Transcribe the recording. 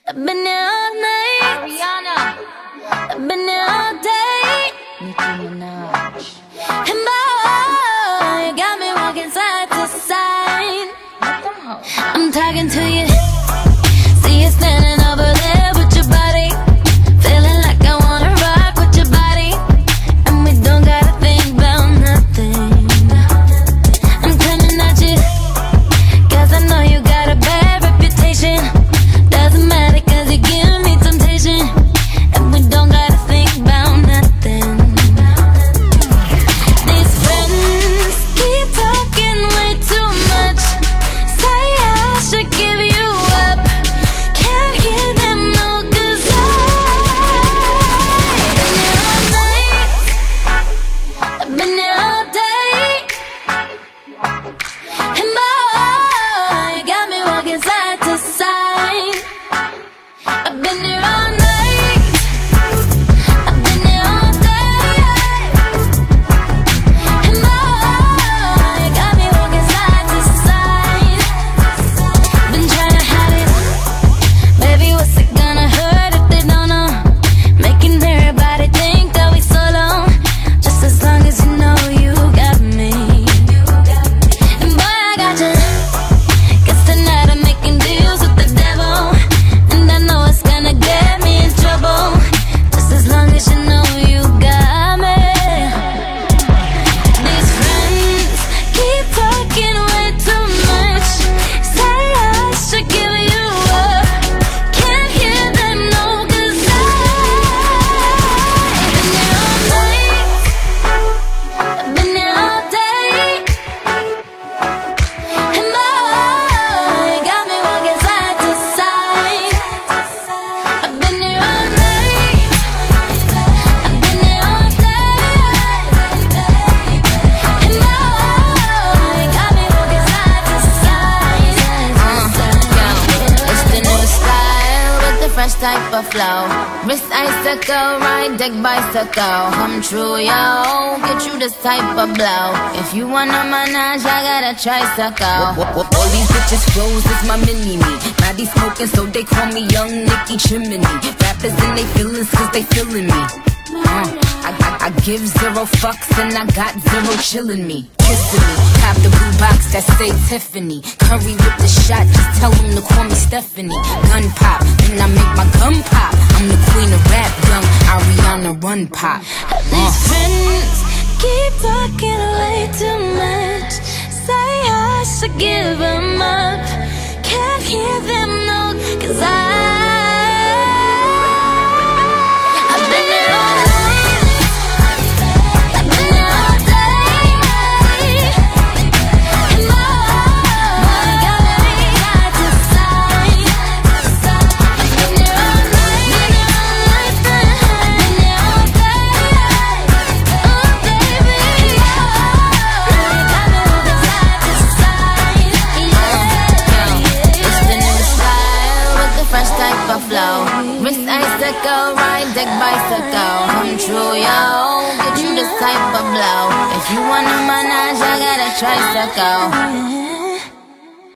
I've been here all night. Ariana. I've been here all day. Nicki Minaj. And boy, you got me walking side to side. Let them hoes. I'm talking to you. See you standing over there with your body. Feeling like I wanna rock with your body. And we don't gotta think about nothing. I'm coming at you, 'cause I know you got a bad reputation. Doesn't matter 'cause you give me temptation. And we don't gotta think about nothing. These friends keep talking way too much. Say I should give you up. Can't hear them no, 'cause I've been here all day. And boy, you got me walking side to side. I've been here all night. I've been here all day. And boy, you got me walking side to side. Been trying to hide it. Baby, what's it gonna hurt if they don't know? Making everybody think that we solo. Just as long as you know you got me. And boy, I got you. 'Cause tonight I'm making deals with the devil. And I know it's gonna get me in trouble. Just as long as you know you got me. These friends keep talking way too much. Say I should give you up. Can't hear them no, 'cause I've been here all day. And boy, you got me walking side to side. I've been here all night. I've been here all day. And boy, you got me walking side to side. It's the new style with the fresh type of flow. Wrist icicle, ride deck bicycle. Come true, yo. Get you this type of blow. If you wanna manage, I got a tricycle. All these bitches froze, it's my mini-me. Now they smoking, so they call me Young Nicki Chimney. Rappers in they feelings, 'cause they feeling me. I give zero fucks and I got zero chillin' me. Kissing me, have the blue box that say Tiffany. Curry with the shot, just tell them to call me Stephanie. Gun pop, then I make my gun pop. I'm the queen of rap, young Ariana Run Pop. These friends keep talking way too much. Say I should give them up. Can't hear them no, 'cause I've been here all night. I've been here all day. And boy, you got me side to side. I've been here all night. I've been here all day. Oh baby, you got me walking side to side. It's the new style with the fresh type of flow. Wrist icicle, ride deck bicycle. Come true, yo. Get you this type of blow. If you wanna manage, I got a tricycle.